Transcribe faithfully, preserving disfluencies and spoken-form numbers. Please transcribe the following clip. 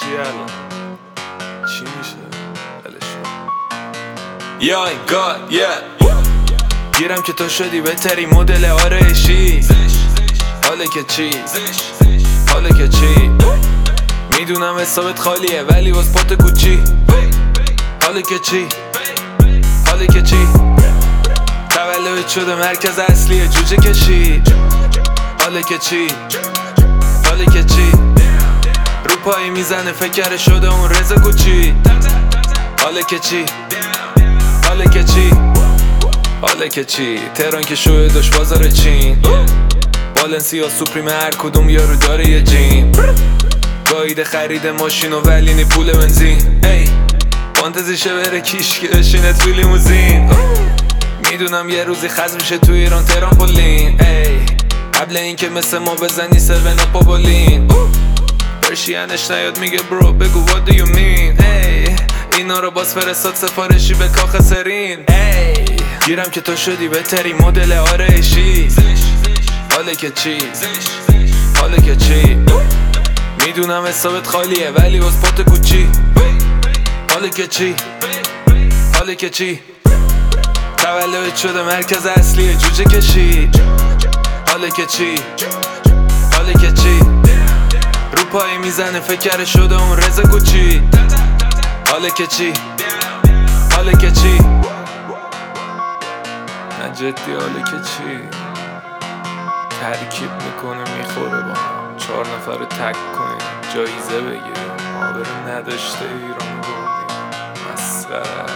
چی الان؟ چی میشه؟ ولش کن. یا این گاد یه گیرم که تو شدی بهتری مدل آرایشی. حاله که چی؟ حاله که چی؟ میدونم حسابت خالیه ولی باز پات کوچی. حاله که چی؟ حاله که چی؟ تولد شده مرکز اصلی جوجه کشی. حاله که چی؟ حاله که چی؟ رو پایی میزنه فکر شده اون رزه کوچی. حاله که چی؟ حاله که چی؟ حاله که چی؟ تهران که شوه داشت بازار چین. بالنسیا سوپریم هر کدوم یارو داره یه جیم. گایده خرید ماشین و ولی نی پول بنزین. ای فانتزیشه بره کیش که بشینه توی لیموزین. میدونم یه روزی خز میشه توی ایران تهران پولین. ای قبل این که مثل ما بزنی سرون و پاپولین. پرشینش نیاد میگه برو بگو what do you mean. ای اینا رو باز فرستاد سفارشی به کاخ سرین. ای گیرم که تو شدی بهتری مدل آرایشی. حاله که چی؟ حاله که چی؟ میدونم حسابت خالیه ولی باز پات کوچی. حاله که چی؟ حاله که چی؟ تولد شده مرکز اصلی جوجه کشی. حاله که چی؟ حاله که چی؟ رو پایی میزنه فکر شده اون رزه کوچی. حاله که چی؟ حاله که چی؟ نه جدی حاله که چی؟ ترکیب میکنه میخوره با هم. چهار نفر رو تک کنیم جایزه بگیریم. آبرو نداشته ایران بردیم. مسخره.